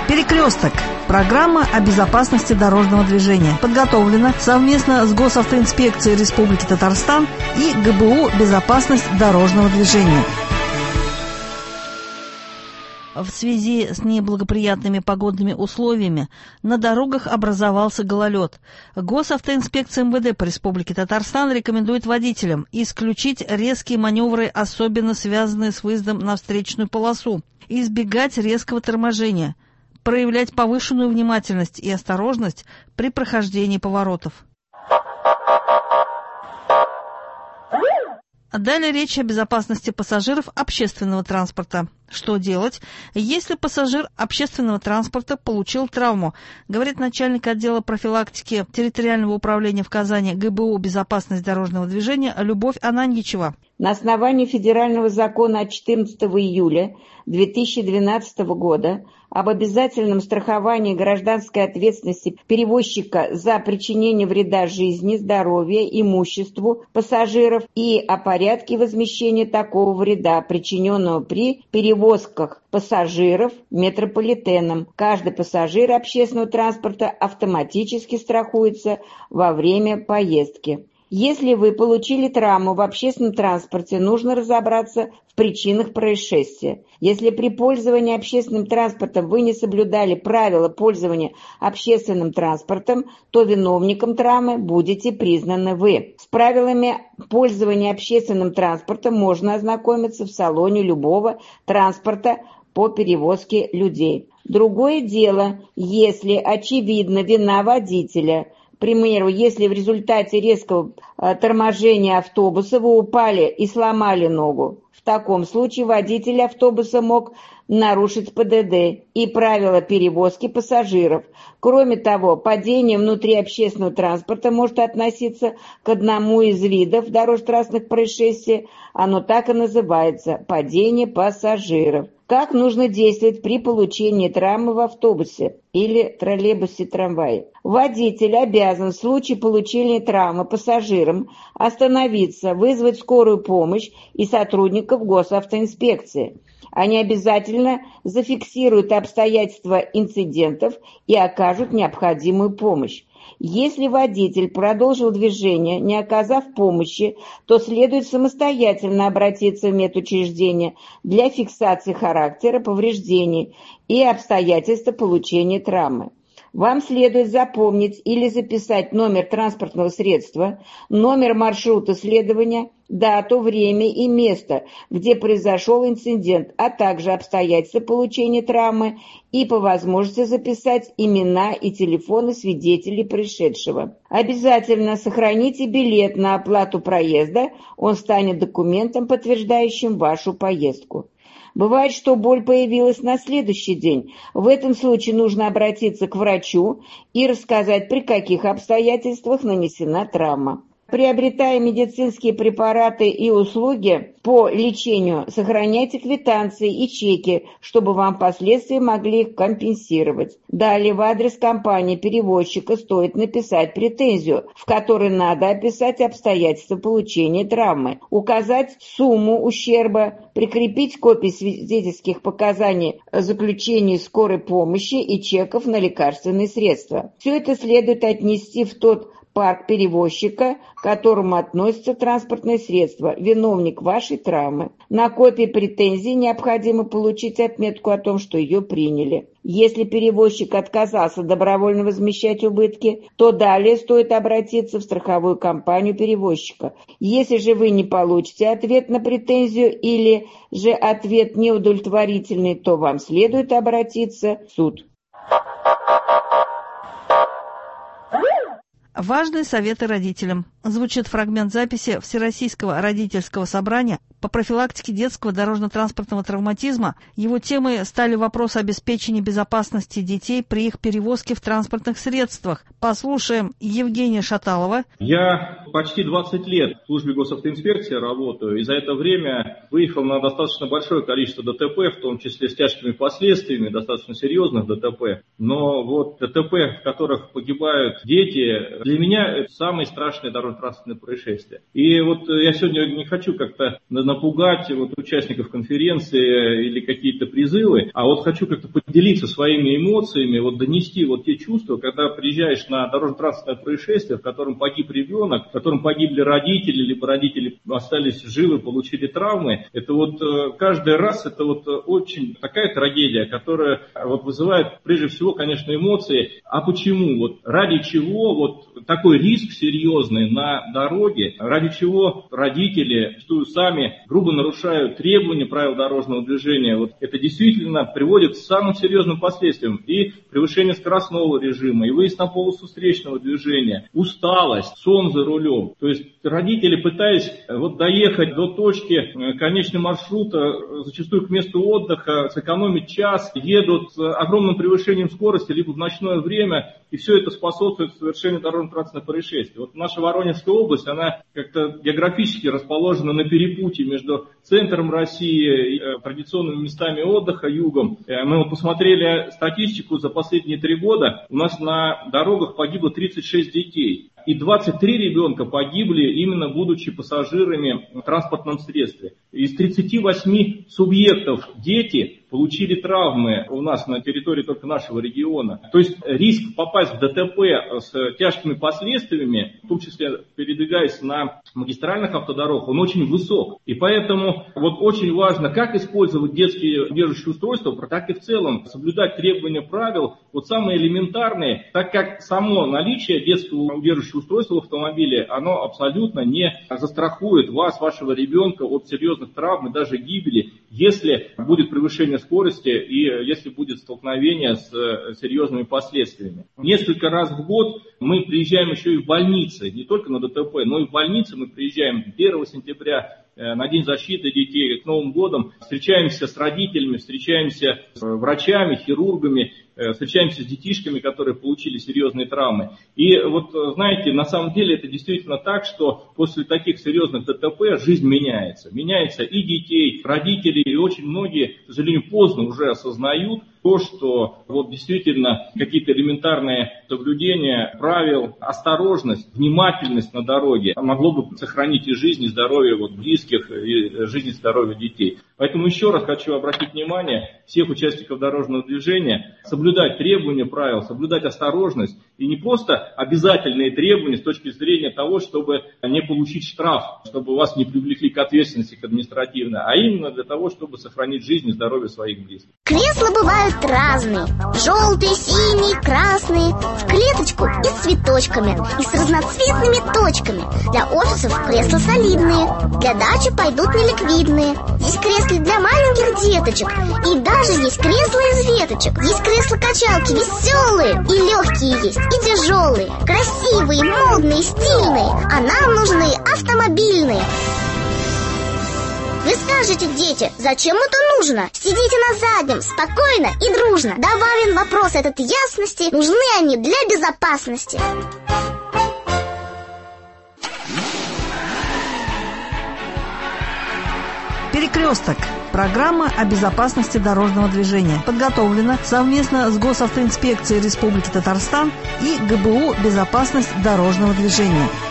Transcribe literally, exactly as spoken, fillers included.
Перекресток. Программа о безопасности дорожного движения. Подготовлена совместно с Госавтоинспекцией Республики Татарстан и ГБУ «Безопасность дорожного движения». В связи с неблагоприятными погодными условиями на дорогах образовался гололед. Госавтоинспекция эм вэ дэ по Республике Татарстан рекомендует водителям исключить резкие маневры, особенно связанные с выездом на встречную полосу, избегать резкого торможения, проявлять повышенную внимательность и осторожность при прохождении поворотов. Далее речь о безопасности пассажиров общественного транспорта. Что делать, если пассажир общественного транспорта получил травму, говорит начальник отдела профилактики территориального управления в Казани ГБУ «Безопасность дорожного движения» Любовь Ананьичева. На основании федерального закона от четырнадцатого июля две тысячи двенадцатого года об обязательном страховании гражданской ответственности перевозчика за причинение вреда жизни, здоровью, имуществу пассажиров и о порядке возмещения такого вреда, причиненного при перевозках пассажиров метрополитеном. Каждый пассажир общественного транспорта автоматически страхуется во время поездки. Если вы получили травму в общественном транспорте, нужно разобраться в причинах происшествия. Если при пользовании общественным транспортом вы не соблюдали правила пользования общественным транспортом, то виновником травмы будете признаны вы. С правилами пользования общественным транспортом можно ознакомиться в салоне любого транспорта по перевозке людей. Другое дело, если очевидна вина водителя. К примеру, если в результате резкого э, торможения автобуса вы упали и сломали ногу, в таком случае водитель автобуса мог нарушить пэ дэ дэ и правила перевозки пассажиров. Кроме того, падение внутри общественного транспорта может относиться к одному из видов дорожно-транспортных происшествий. Оно так и называется – падение пассажиров. Как нужно действовать при получении травмы в автобусе или троллейбусе-трамвае? Водитель обязан в случае получения травмы пассажирам остановиться, вызвать скорую помощь и сотрудников госавтоинспекции. Они обязательно зафиксируют обстоятельства инцидентов и окажут необходимую помощь. Если водитель продолжил движение, не оказав помощи, то следует самостоятельно обратиться в медучреждение для фиксации характера повреждений и обстоятельств получения травмы. Вам следует запомнить или записать номер транспортного средства, номер маршрута следования, дату, время и место, где произошел инцидент, а также обстоятельства получения травмы и по возможности записать имена и телефоны свидетелей происшедшего. Обязательно сохраните билет на оплату проезда, он станет документом, подтверждающим вашу поездку. Бывает, что боль появилась на следующий день. В этом случае нужно обратиться к врачу и рассказать, при каких обстоятельствах нанесена травма. Приобретая медицинские препараты и услуги по лечению, сохраняйте квитанции и чеки, чтобы вам впоследствии могли их компенсировать. Далее в адрес компании-перевозчика стоит написать претензию, в которой надо описать обстоятельства получения травмы, указать сумму ущерба, прикрепить копии свидетельских показаний заключений скорой помощи и чеков на лекарственные средства. Все это следует отнести в тот парк перевозчика, к которому относится транспортное средство, виновник вашей травмы. На копии претензий необходимо получить отметку о том, что ее приняли. Если перевозчик отказался добровольно возмещать убытки, то далее стоит обратиться в страховую компанию перевозчика. Если же вы не получите ответ на претензию или же ответ неудовлетворительный, то вам следует обратиться в суд. Важные советы родителям. Звучит фрагмент записи Всероссийского родительского собрания по профилактике детского дорожно-транспортного травматизма. Его темой стали вопросы обеспечения безопасности детей при их перевозке в транспортных средствах. Послушаем Евгения Шаталова. Я почти двадцать лет в службе госавтоинспекции работаю, и за это время выехал на достаточно большое количество дэ тэ пэ, в том числе с тяжкими последствиями, достаточно серьезных дэ тэ пэ. Но вот дэ тэ пэ, в которых погибают дети, для меня это самый страшный дорожный дорожно-транспортные происшествия. И вот я сегодня не хочу как-то напугать вот участников конференции или какие-то призывы, а вот хочу как-то поделиться своими эмоциями, вот донести вот те чувства, когда приезжаешь на дорожно-транспортное происшествие, в котором погиб ребенок, в котором погибли родители, либо родители остались живы, получили травмы. Это вот каждый раз это вот очень такая трагедия, которая вот вызывает прежде всего, конечно, эмоции. А почему? Вот ради чего вот такой риск серьезный на дороге, ради чего родители, что сами грубо нарушают требования правил дорожного движения. Вот это действительно приводит к самым серьезным последствиям. И превышение скоростного режима, и выезд на полосу встречного движения, усталость, сон за рулем. То есть родители, пытаясь вот доехать до точки конечного маршрута, зачастую к месту отдыха, сэкономить час, едут с огромным превышением скорости, либо в ночное время, и все это способствует совершению дорожно-транспортных происшествий. Вот наша Воронежская область, она как-то географически расположена на перепутье между центром России и традиционными местами отдыха, югом. Мы вот посмотрели статистику за последние три года, у нас на дорогах погибло тридцать шесть детей. И двадцать три ребенка погибли, именно будучи пассажирами в транспортном средстве. Из тридцати восьми субъектов дети получили травмы у нас на территории только нашего региона. То есть риск попасть в ДТП с тяжкими последствиями, в том числе передвигаясь на магистральных автодорогах, он очень высок. И поэтому вот очень важно, как использовать детские удерживающие устройства, так и в целом соблюдать требования правил, вот самые элементарные, так как само наличие детского удерживающего устройства в автомобиле, оно абсолютно не застрахует вас, вашего ребенка от серьезных травм и даже гибели, если будет превышение скорости и если будет столкновение с серьезными последствиями. Несколько раз в год мы приезжаем еще и в больницы, не только на ДТП, но и в больницы мы приезжаем первого сентября на День защиты детей, к Новым годам, встречаемся с родителями, встречаемся с врачами, хирургами, встречаемся с детишками, которые получили серьезные травмы. И вот, знаете, на самом деле это действительно так, что после таких серьезных ДТП жизнь меняется. Меняется и детей, родителей, и очень многие, к сожалению, поздно уже осознают то, что вот действительно какие-то элементарные соблюдения правил, осторожность, внимательность на дороге могло бы сохранить и жизнь, и здоровье вот близких, и жизнь и здоровье детей. Поэтому еще раз хочу обратить внимание всех участников дорожного движения соблюдать требования правил, соблюдать осторожность и не просто обязательные требования с точки зрения того, чтобы не получить штраф, чтобы вас не привлекли к ответственности к административной, а именно для того, чтобы сохранить жизнь и здоровье своих близких. Кресла бывают разные. Желтые, синие, красные. В клеточку и с цветочками. И с разноцветными точками. Для офисов кресла солидные. Для дачи пойдут неликвидные. Есть кресла для маленьких деточек. И даже есть кресла из веточек. Есть кресла-качалки веселые. И легкие есть, и тяжелые. Красивые, модные, стильные. А нам нужны автомобильные. Вы скажете, дети, зачем это нужно? Сидите на заднем, спокойно и дружно. Добавим вопрос этот ясности. Нужны они для безопасности. «Перекресток» – программа о безопасности дорожного движения. Подготовлена совместно с Госавтоинспекцией Республики Татарстан и ГБУ «Безопасность дорожного движения».